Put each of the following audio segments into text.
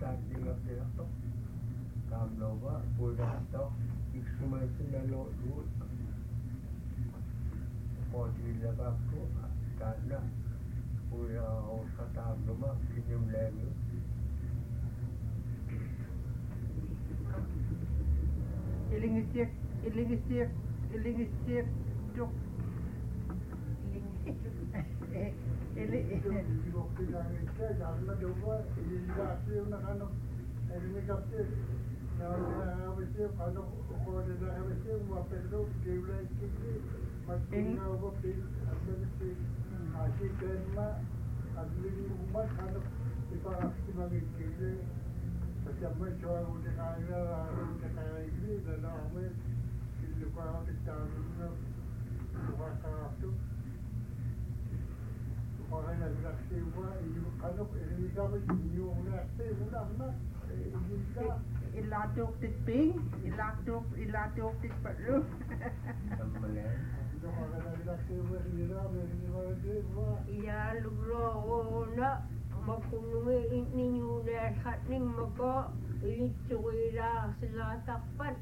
taanniga qilaqtoq taamnova puilaqtoq iksumaissinalo'luut qootillaqaakku taanna puilaqaruusqa taamnuma kinnumlaangiu ilingisiak tuk ilatuk titping ilatuk titpatlu sammalaan iya lugrona makunungi ninyuna hatning mako ilitsuira sila takpan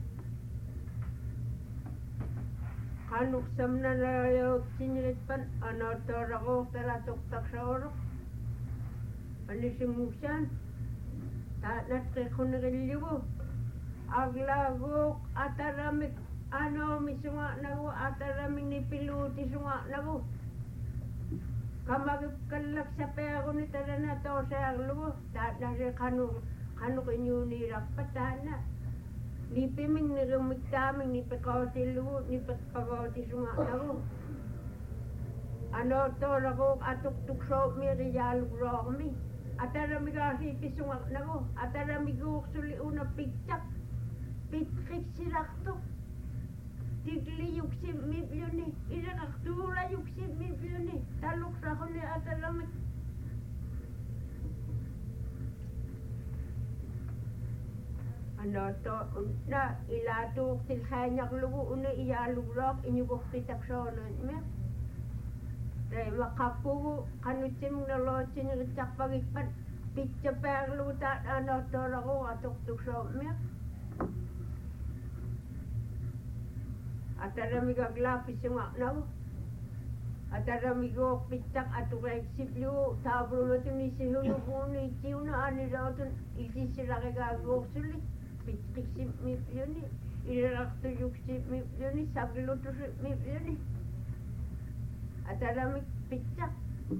kanuk samna layo sinilitpan anatorako taratok taksaorok anisimusan tanat kekunigiliwo aglagok ataramik ano misunga nago ataramik ni piluti sunga nago kamagip kalak sa pego ni tarana to sa agluwo tanat kanuk inyuni rapatana ni piming ni rumiktaming ni pekawati luwo ni pekawati sunga nago ano to rago atuk so miri yalugro mi atarami kasi pisungak nago atarami go suli una pitsak pitrik sirakto tigli yuksim mibyuni irakaktura yuksim mibyuni taluk sa kuni atarami ano to na ilatuk tilhanyak lugo una iyalugrok inyugok pitak sonon mi Dai makapugu kanutim nalo ciniricak pagipan pitcha perlu ta ano torogo atuk tuk somya ataramiga glapi sunga nago ataramigo pitchak atuk eksiplu tabru matu ni sihulu buni tiuna ani rautun isi silagega gosuli pitchik sim mipioni iraktu yuksip mipioni sabilutu mipioni ataramik pitsak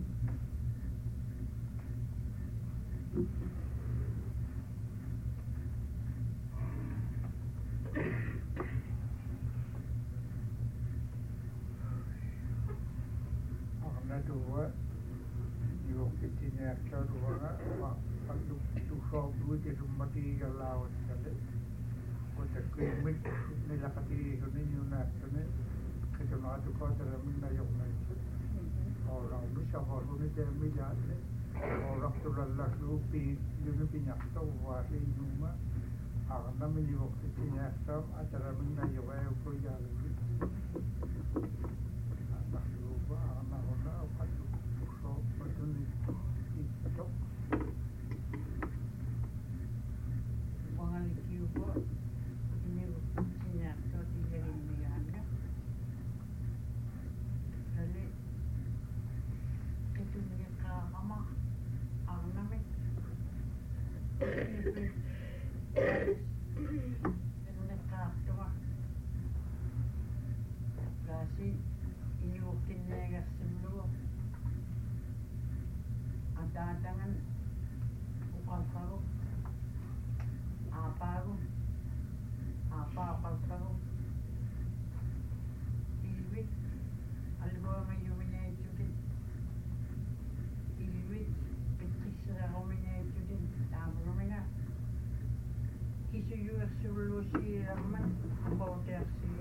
ana dua yung kitinya kadua pagdu so duit mati galawan kale ko ta kemit nila kati kunin na tane kita na tu ko tara minna yung na orang bisa baru ni dia mijat orang tu lalas lupi dia punya tu wali rumah akan namanya waktu punya tu acara minna yung ayo ko yang anak lupa anak orang apa tu so betul ni itu Wangali kiupo ini punya tu tiga ini anda jadi itu mereka mama arname mereka tua kasi ini mungkin nega semua ada dengan ukal kau apa kau ilwit algo mayumnya itu ilwit petisra homenya itu tamu mena kisu juga solusi raman potensi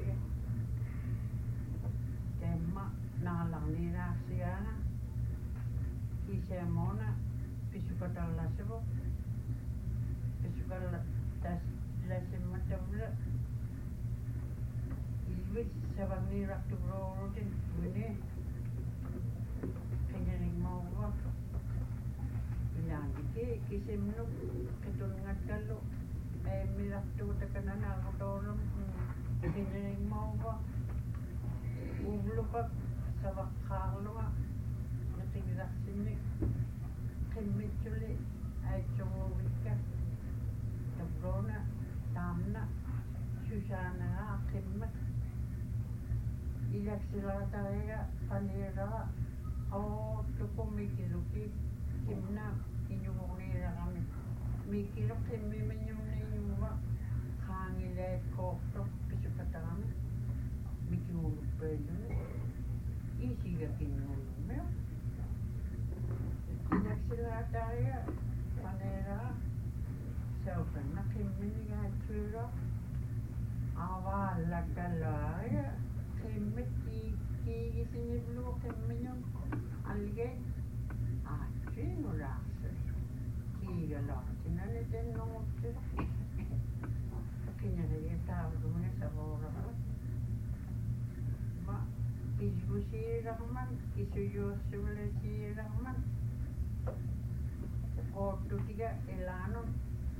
tema nalang ni rasiana kisah mona pisukatal lasebo pisukatal tas lasim matavla ilwit sabani raktu rotin ini kenyaring mau Ilangi kisimnu ketungatkallu mirattu takanana agotorum kining mauva uvlupak savakharluma natigirassini qimmitchuli aitsuguvikka tabrona taamna Susanaa qimmat ilaksilaatariga paneeraa tukumikiluki kimna inyumuniiraqami mikilu qimmimañunniiñuva qaangilaat koortoq pisupataqami mikiuluppaalluni isiga kinnuulummiu ilaksilaatariga paneeraa saupanna qimminigaatsuira avallakalaaya qimmit kiigisiniblu qimmiñun algay aatsiinulaarsa kiigalortinani tennungutsira kinariga taavlumina savoorama ma kisgusiirarman kisuyuussuvlasiirarman qoottutiga ilaanun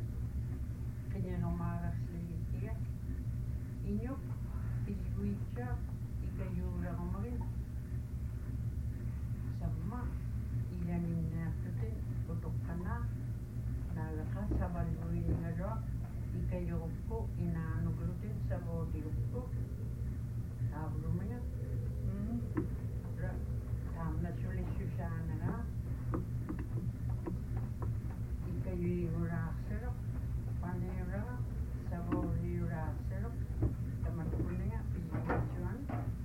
kinyanomaagarsiigittiga inyuk kisguitsa ikayuuraqamarin samma ilaninnaaqtutin utuqqanaa naagaqa savalluiningalua ikayurukku inaanuglutin savootigukku taavlumina taamna sulissusaanagaa ikayuigulaarsero paneeraga savooriulaarsero tamatkulinga pijigatsuan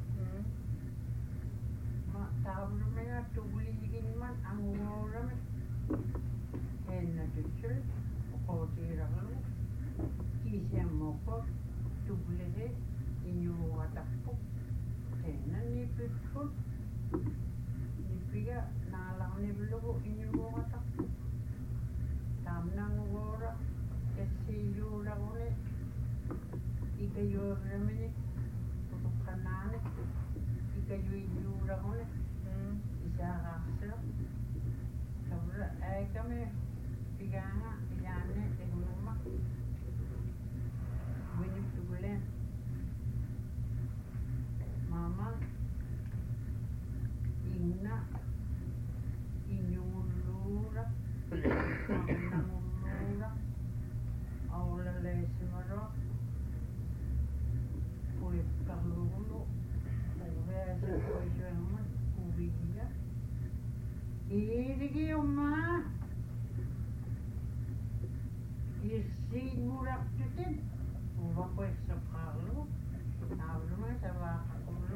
ma taavlumina tugliiginman anguoorami hennatutsul qootiiraqalu kiisiammoqo tugligi inyuugatappu hennannipipput nippiga naalaqnivlugu inyuugatappu taamnanguoora yassiiyuulaguni ikayuurramini utuqqanaani ikayuiyyuulaguni isaaqaarsira kabra aakame pigaanga ilaanne egunumma winiptuguleen mama inna inyungulluura mamnangulluura aulaleesimaro puipparlugulu uveasakoisuamman uvigia iirigi ummaa irsiinguraqtutin uvakoissaqaarlu taavluma savaaqaqullu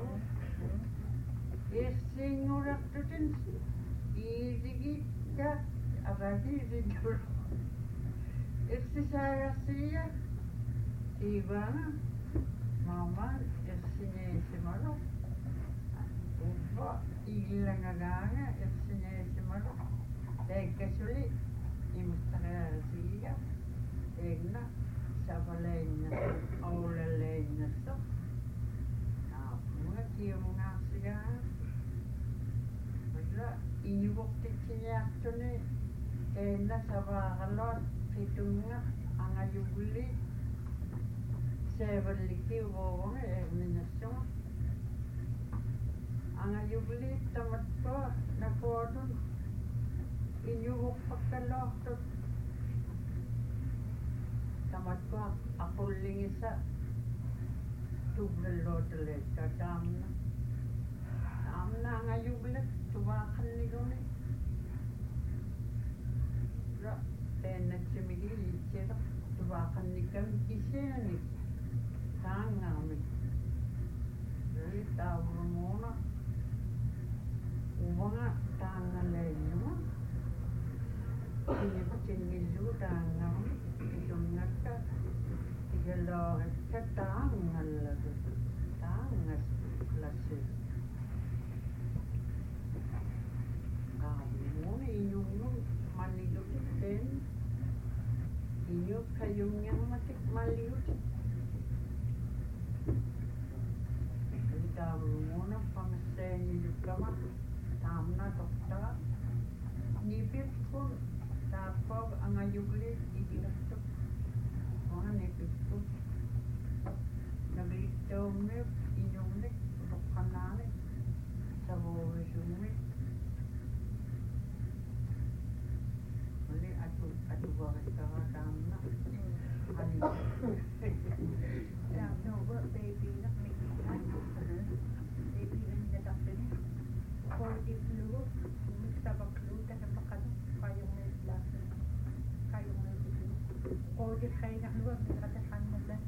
irsiinguraqtutin iirigikka avasiisinjur irsisaayarsiiga iivana maamaan irsineesimaro uvva iillangagaanga irsineesimaro teikkasuli imustaqaarsiiga egna savaleenya aulaleennassa naapunga kiumungaarsigaa malla inyuvoqtitsiñaartuni teenna savaaqaloot qitunga angajugulli seevallikki uvooguna eegminassuma angajugulli tamattua nakuodun inyuvoqqakkaloortut tamattua aqullingissa tuglallootaleekka taamna angajugullet tuvaaqanniguni ra teennatsimigi liitsira tuvaaqannikam iseani taangaami ri taavlumuuna uvanga taangaleennuma kiniptingillugu taangami kitungakka tigaloorekka taangalladu taangas lassi kaavlumuuna inyungun mannilutikteen inyuk kayungyangmatik malliutik taavlumuuna pangasseenilukkama taamna toqtaga nipitkun Ilaptok. Orang epipun. Nagliktomne, inyumne, rokkanane. Savorisumne. Oli atu varitava tamna. Ali. Ja, no baby nak mikirkan. Baby ni dah tak ni. Kau di dulu, kita bakal dah makan kayung ni lah. Kayung ni dulu. Kau di kayung nak luar kita dah sana dah.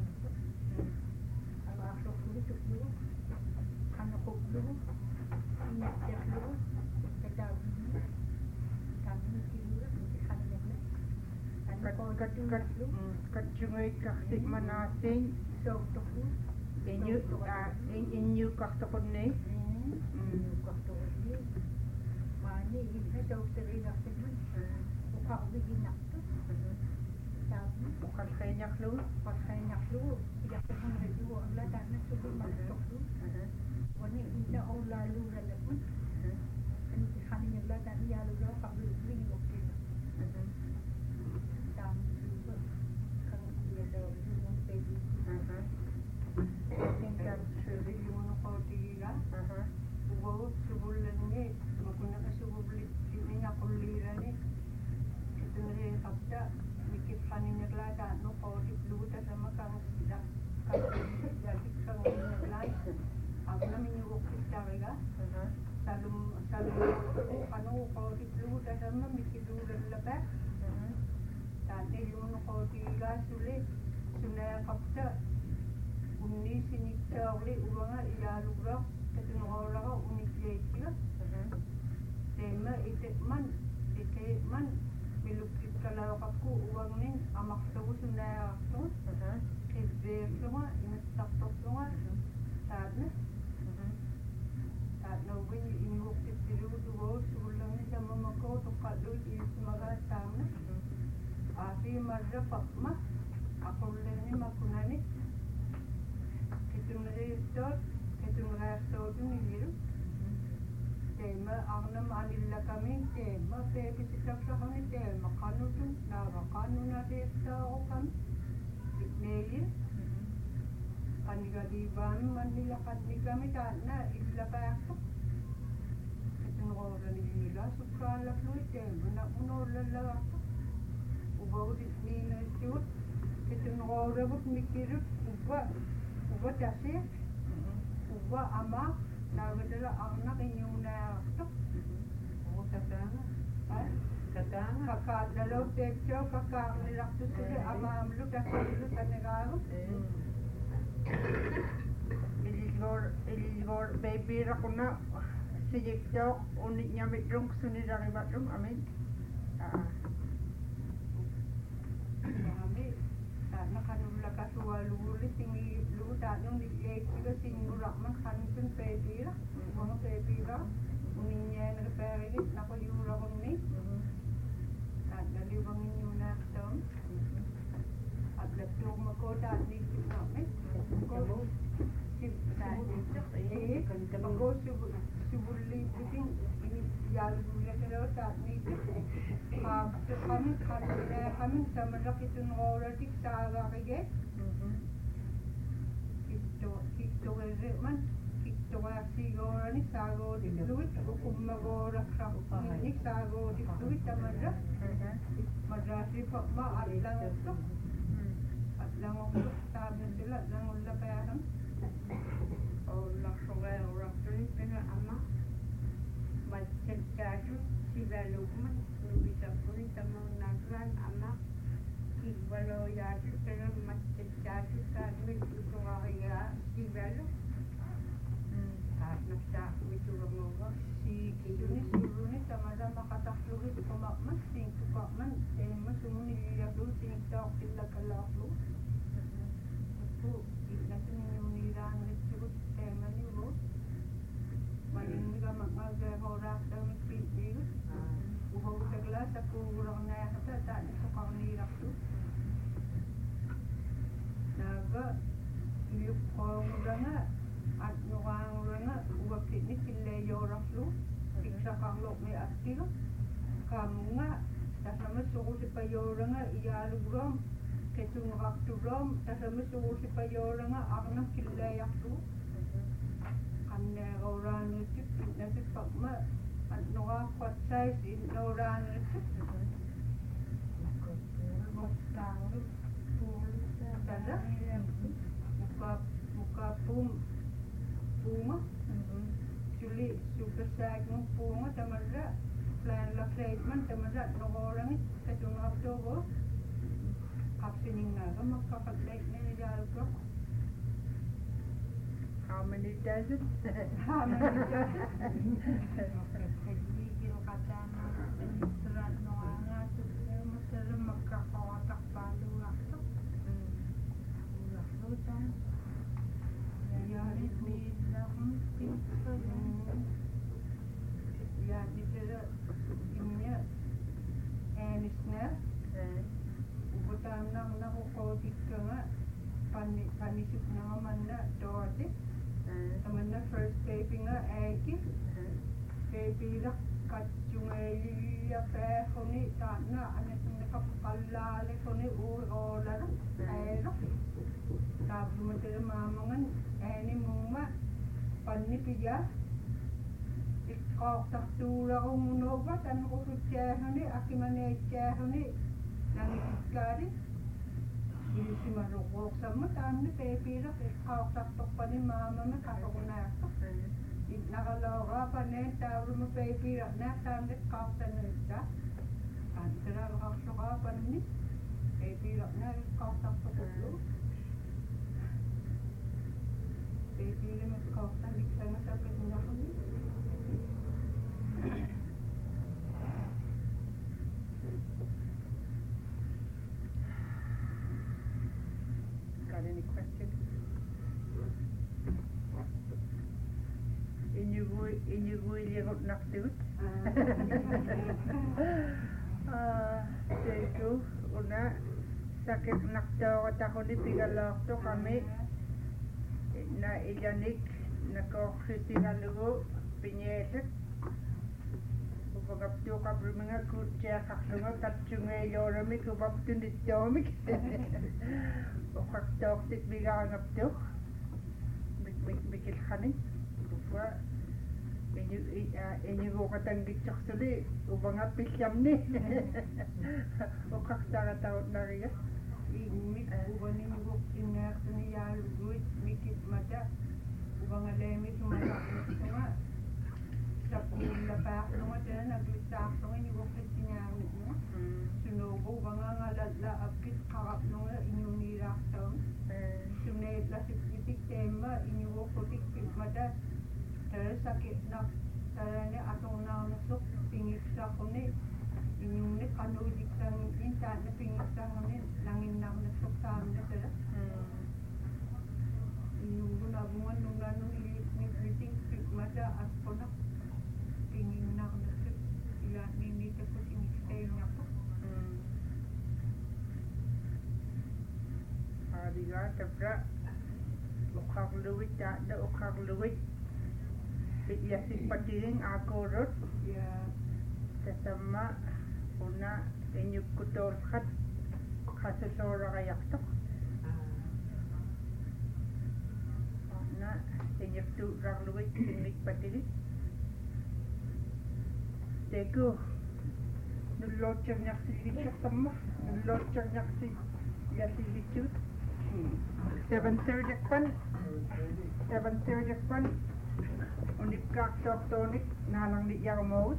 Kalau aku dulu tu dulu, kan aku dulu, ini dia dulu, kita dulu, kami dulu, kita kan ni. Kat sungai Karsik Manasing So tu dulu. inyu kaktakon ni Waktu ni, mana ini doktor ini pun, bukan begini nak tu. Tapi bukan kainak lu pakai nak lu, dia pun ada orang lah tak nak sebut masuk tu. Wanita ini orang lalu lalu pun, ini hanya lah tak dia lalu dah kabel beli waktu itu. Dan juga kalau dia dah belum baby, tinggal sebelum kau tiga. Ugo sebulan ni, makuna ka sebulan ni nga kulira ni. Ito na rin kapta, mikit kanin naglada, no, kaulit luta sa makang sila. Kasi kang naglada. Ako namin yung ukit talaga. Salum, ano, kaulit luta sa mga mikit lutan labas. Dati yung kauliga sulit, sunaya kapta. Uni sinikta ulit, uwanga iyalugrak. Ketunggora unik jekila, tema itekman bilukit kalau aku uang ni amak tahu sudah tu, kerja semua ini tak semua, tak nawi ini waktu tiru tu sebelum ni sama makau tu kalau ini semoga sama, asyik marah pak mak, aku ni makuna ni, ketunggora itu merasa tu ni biru. Tema anam anilla kami tema pepi sitak kami tema kanu tu naga kanu na desa o kami. Ikneli. Kaniga di ban manila kami tak na illa paako. Itu orang ni nila sukala fluid tema nak munol lala. Ubau di ni na siut. Itu orang buat mikir ubah dasar. Uba ama nagadala anak inyong na ito. Oo, kakanga. Kakanga. Kakadalaw tekso, kakanilakto sila, ama amlo, kakadalo sa nagaro. Iligor baby ra ko na sijik daw unik niya mitrong sunod ang ibatrong amin. Kami, nakanula ka suwalulit, tingi luta nung nilek sila sinurak man kansun pepira, mga pepira, uninya nagparinit, nako yura kong ni, at naliwang inyo na ito, at laklog makota at nisip namin, ko, bago subulit biting, iniyalula ka daw at nisip, kami sa malak itong oratik sa agakige, Kito man, kito ka siguro ni sago di fluid, kumagora ka ni sago di fluid tamadra, madrasi pa maatlang ito, atlang ito, sabi sila, atlang ula payahan. O laksugay o raktunin pina ama. Magkakasyo sila lukman, nubisa po ni tamang nagran ama. Igbalo yasyo pero magkakasyo kami ito kaya sibalo. At nagsabi ito mga Si kitunis surunis tamada makataklurit kumakman, singkukakman, mas sumuniliyaglo, singkak sila kalaklo. Ito, natin yung nilaan na surut, tema niyo. Maling ka mag-horak daw ng pintil. Uhaw sa glas, ako urang na yakata, daan ito kang nirak to. Naga, iyok ko nga, at nukang nga, uwakit ni sila yorak lo. Iksa kang lok may astilo. Kamu nga, tasama suusipajoranga iyaalugrom ketunrartulom tasama suusipajoranga arna killayartu qanneeruulaanuutik napipparma annoraaqquatsais innoolaanuutik tala puuma suli supersaagmun puuma tamalla planla treatment tamalla noorangit katunartuugu qapsininngaaga makkaqallaitne jaalukro. How many does it? How many does it? Ja, ditera imnya enisna ubutanang nakukotikkanga panisukna manna dooti tamanna first tapinga aiki tapira katjungelia pehoni taanna anesunne kappallale koni uolala aero taablumatera maamangan aani mumma panni pija ikkaaqtartuularumunoopa tanqusutjaahani akimaneetjaahani nangikkaari ilisimaruqooqsamma taanni peepiira ikkaaqtartorpani maamama katoqunaaqqa naqalooraapa taavluma peepiira taanni ikkaaqtanuitta taanteraalaqarsoqaapanni peepiira ikkaaqtartoqullu peepiirima ikkaaqtanikksanga tapinnaaqni. Got any questions? Inyuguiliagut naqtigut. Teiku una sakit naqtooqataquni pigalaaqtu qami na illanik nakoqsisigalugu piñeetak upagaptuqapruminga kutjaaqarlunga katsungeeyoorami kupaptunittoomik uqaqtooqtik migaangaptuq mikilqani upa iñuguqatangitsoqsuli upangapillamni uqaqtaqatautnariga Mik ubaninguq innaaqtuni yaaluguit mikitmata ubangaleemi sumalaqnittunga sappuullapaaqlunga tana naglittaaqlunga iñuguqittingaanitnga sunuugu ubangangalalla appit qaraqlunga iñuniiraaqtaun suneetlasippitik teemma iñuguqqutik pitmata tara sakitnaq tarane atornaarnasuq pingiksaquni inyungni kanuudiksang intaanna pingiksaquni nanginnarnasuq taamnatara inyungunabungan nunanu ilisnitik pitmata asqunaq pinginnarnasuq ilaanniitakut inikstayunnaqqa Adiga tabra uqaqluwit taada uqaqluwit yasipatiring akorot ya tasama una inyukkutorqat qasasooraqayaqtoq una inyuktuuraqluwit tinnikpatilit tegu nullootserniarsillisertamma nullootserniarsilliasillitsut 7:30 unipkaaqtoortoonik naalangni'yarumogut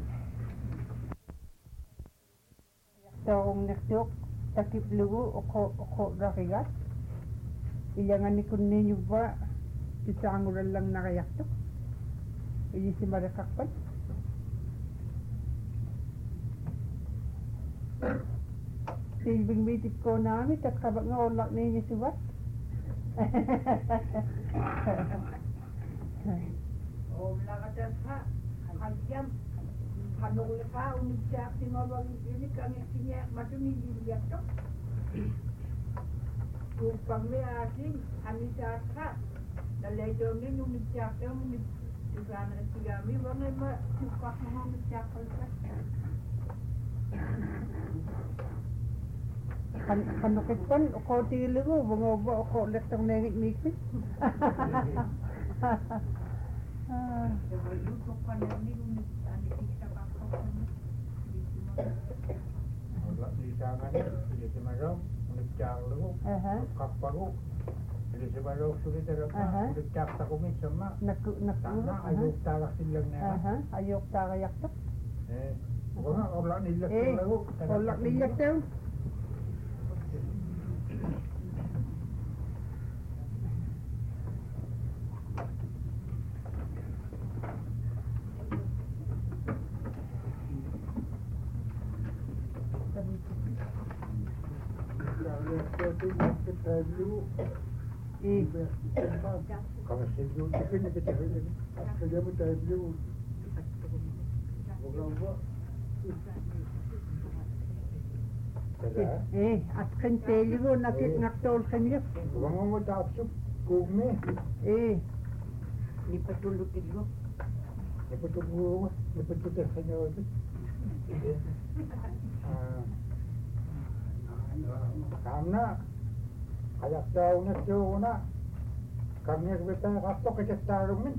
toorungnertuuq takiplugu oqo'raqigat iyanganikunniñuvva tisaangurallannariartuq iyisimariqarpat silvingmiitikkonaami taqqavaqngoorlaqniiñisuvat Oulaqatasqa qallam qanuqliqa unitsaaqtimavagitinik angiqtiñaaqmatunilliartoq tuuppammi aasin anisaaqqa nalaitoomnin unitsaaqtaumni tusaanaqtigaami vangimma tuqqaqnunga unitsaaqqalqa Kanukitpan ko tiligo bungobo ko lektong nengit mikit. Wala lisangan hindi si Marong ulit-cak lagu kapagu hindi si Marong sulit terapa ulit-cak takumit sama tanah ayuk tarak silang na Ayok tagayak to. Wala wala nilak lagu Kolak liyak daw. Kalau sejuk itu ni kita boleh kerja betul dulu. At kan tiligo nakit ngaktol kanyap. Wangan mo tapsuk kugme. Ni patulog tigo. Lepatulog, lepatulog kanya itu. Karena kayak tahu nak tahu nak kami kita kasih kerja taruh min.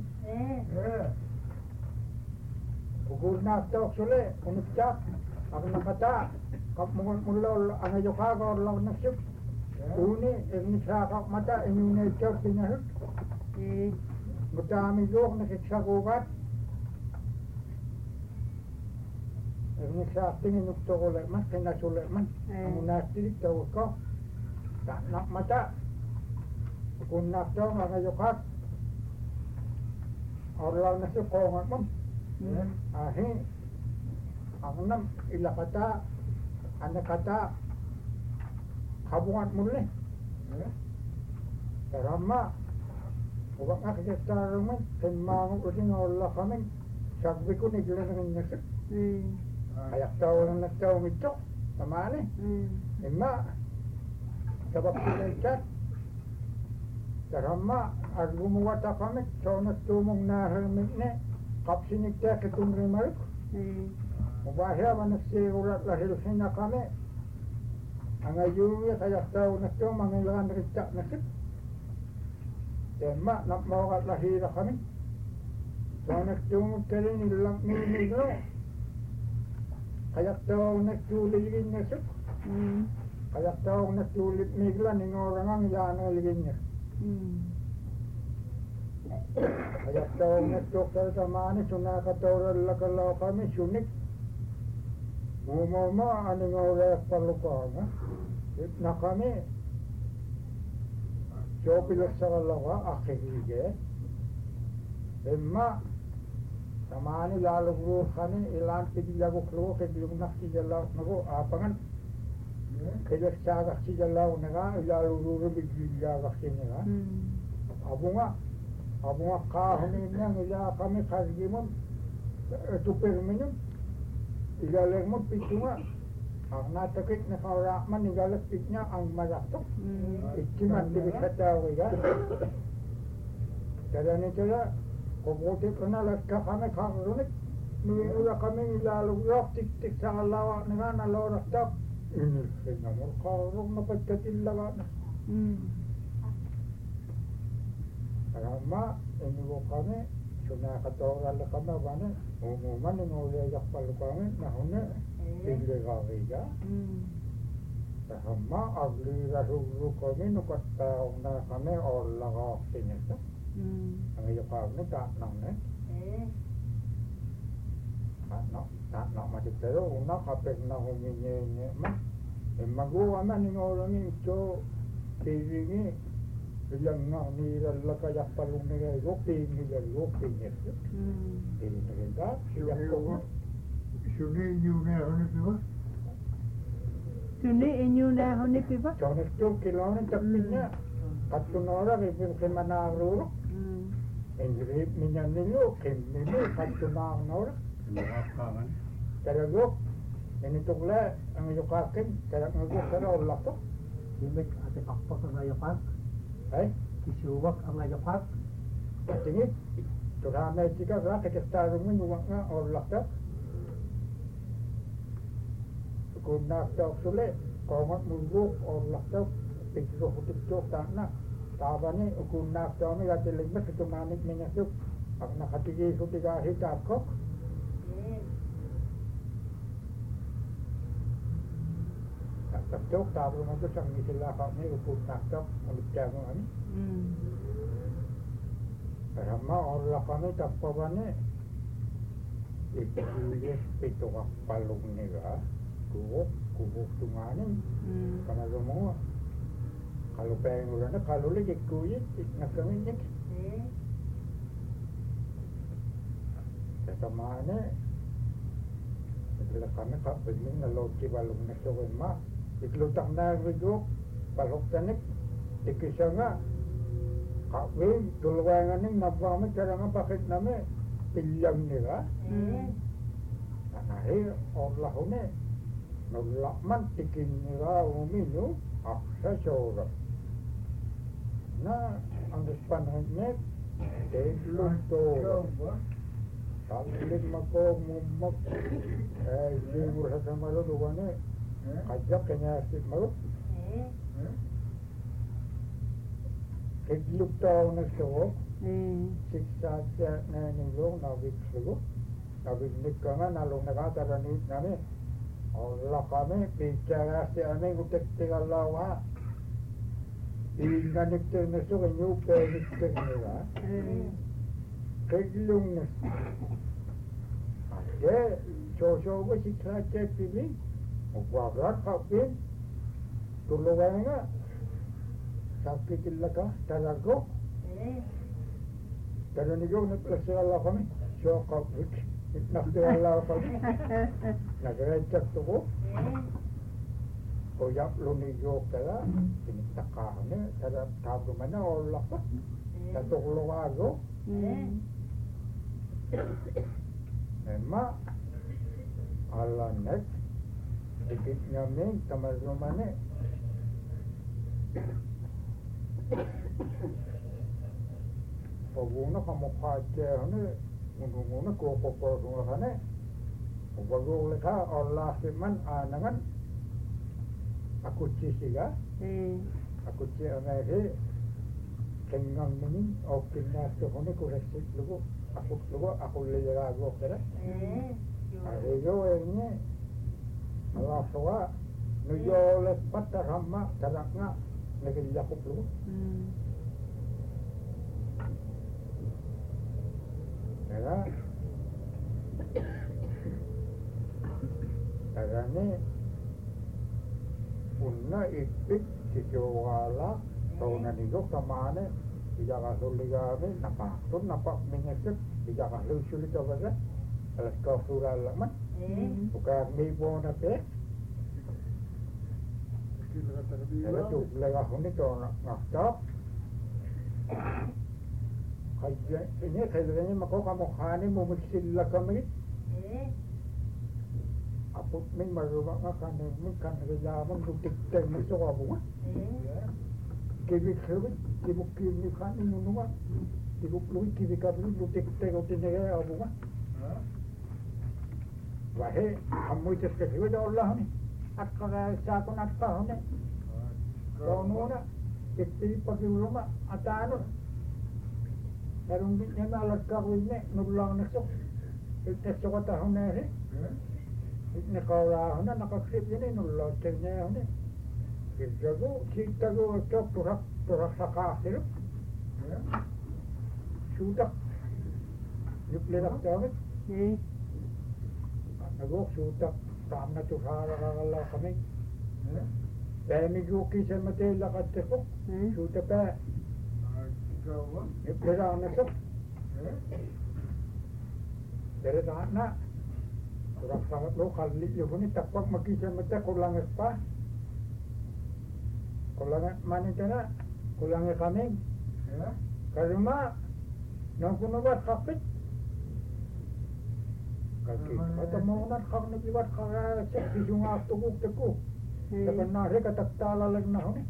Ugur nak tahu sule untuk cak. Aku nak kata kap mula ane joka kau lawan nasib. Ini saya mata ini nature punya hut. Kita ambil jauh nak kita kuat. Ini saya tinggal untuk oleh mas, kena oleh mas. Kamu nasi tahu kau. Tak nak mata. Aku nak tahu nak jokat. Orang nasi kau ngam. Ahi. Aku nam ilah kata, anda kata kabungan mulai. Terama. Ubah nak kita rumah. Kemang udah Allah kami. Sakbiku ni jelas dengan nasi. Kayak tahu orang nak tahu itu sama ni. Emma sebab kita terama aku muat kami soalnya tumung nahar mikne kapsinik dia ketumri maruk. Mubahya mana si urat lahir sini kami. Angayunya kayak tahu nak tahu mengilang ricak nasib. Emma nak mau lahir kami. Soalnya tumung kering hilang ni lo. Kayak tahu nak tulis nasib. Kayak tahu nak tulis miglan ng orang ang yan lignya. Kayak tahu nak dokter tamani suna katora lakalaw kami sunik. Mumama aning orang paluka. Na kami jobilas sa kalawa akhirige. Emma tamani lalo guru kami ilan pedilago klo ke dilungnak si jalaw nago apangan kejar cagak si jalaw naga lalo guru bigilagak si naga abunga kahani nang ila kami khasgimon tupir minum igaleng mo pitunga ang natakit na kaurakman igalas pitnya ang maratok ikiman di bisatawi ga kada ni kada Komuti pernah lekah kami karunik, mula kami lalu rock tik sa lawa dengan lawa tak. Ini senamur karung napat katil lawa na. Karena ini kami sudah katakan kami bane umuman yang oleh jak palu kami nahune tinggal kami ya. Karena agli rasul kami nukat tahu na kami orang lawa sini tu. Ang iyo ka ni tak nang ne tak nak macam tu una kapek na huminye man magawa man ng orang itu kiri bilang nga ni la kaya palung ni ropi ni ini kita siya ko suni inyo na honi piba jones to kilone tapnya katunora ke manaro Enggak minyak nilu, kemini satu orang. Kalau ini tu lah, ang yukakin, kalau ngaguk kalau Allah tu. Imik ate kappak ang ayupak. Isuwak ang ayupak. Tingit, turana jika lah kita taruh minuak nga Allah tu. kun naaktaok sule kongot mungguk orlaktaok pikro hutiktok takna tabane kun naaktaok ni gatiligmat kitumanik minasuk ak nakatigi hutigahit akok taktok tabro mo sang misila kami kun naaktaok ulit kami Rama orla kami tapabane ikuyes pito palung niga kubuk tunganin karena semua kalau pengen ulana kalau lagi ikuyes nakaminik ketamane setelah kami kap bening naloki balung nasowen ma iklutak na rigo palok tanik ikisanga kawin dulwangan ning nabami karang pakit name pilyang nila nanahi orlahune nulakman tikin nila uminu aksa sora na ang despananya teglung to saling mako mumak jimur sa malo duwane kajak kanya si malo teglung to na so siksa na nilong nabik sugo nabik nikanga nalong nakatarani nami Allah kami bicara si ane utek tigalawa inganik te naso kanyo penik te nila teglung na ade so ba siksa che pili ugwagrat kapin tuluwan nga sakit ilaka talago Kalau ni jauh nak pelajari Allah kami, syokap nak pelajari Allah kami, nak rencak tu ko, koyak lu ni jauh kala, ini takah ni, ada tahu mana Allah pa, satu keluarga, memang Allah nak, sedikit nyamin, kamar rumah ni. Paguna kamukha ni ngunguna ko sungasane ubago lekha Allah siman anangan aku cisiga aku ci anahe kengang mini okina to hone ko resik lugo aku lera go kera ayo ini Allah sawa nuyo le patta ramma tarakna negeri yakub lugo ya karena punna ipik sejawala tahun itu kemana tidak kasih ligame nampak menyesek tidak kasih sulit apa sih alas kau surah lama bukan mibon apa kalau tu lega huni tu nak ini kayaknya mako kamu khani mau miksilla kami aput min marubah ngakan min kan kejaman butik teh masuk abu kibik kibuk kan ini nunggu kibuk lu kibik kabel butik teh utin negara abu wahe kamu itu sekali dah Allah ni akal sakun akal ni kau nuna kita pergi rumah atau Karung di na alat kawin ni nulang nasok. Ito sa katahon na rin. Nakawahon na nakakrip yun nulang chen niya yun. Kirjago, sitago ito turak sa kasiro. Sudak. Yuplirak damit. Nagok sudak. Saan na tuhara kakala kami. Kaya miguki sa matila katikok. Sudak pa. Ipera nasok. Dari sana kurang sangat lokal lihat ni tapak makisah mata kulang apa? Kulang mana cara? Kulang kami. Karena nak buat kapit. Kaki. Atau mau nak kami buat kara cek di sungai tukuk tukuk. Tapi nari kata tala lagi nah ni.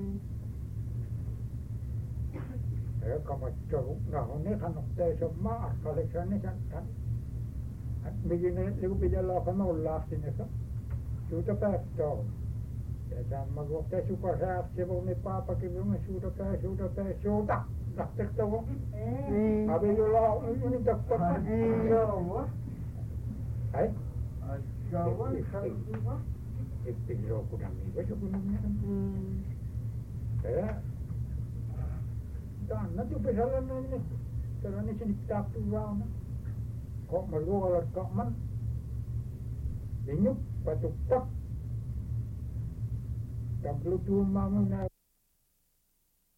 Kamu jauh nah ni kan okey semua koleksi ni kan begini lagu bicara lakukan ulas ini so sudah päästään. Ja tämä kohta suka säästevon ne paapakin suuta suuta. Lähteekö Niin. Abi jolla on niin takka. Joo. Hai? Joo, joo. Että se on kunnan niin kuin Mm. Ja tänne tu pesällä niin tällainen sen tappu vaan. Komma luola komman. Linju patukta. Tablu tu mangun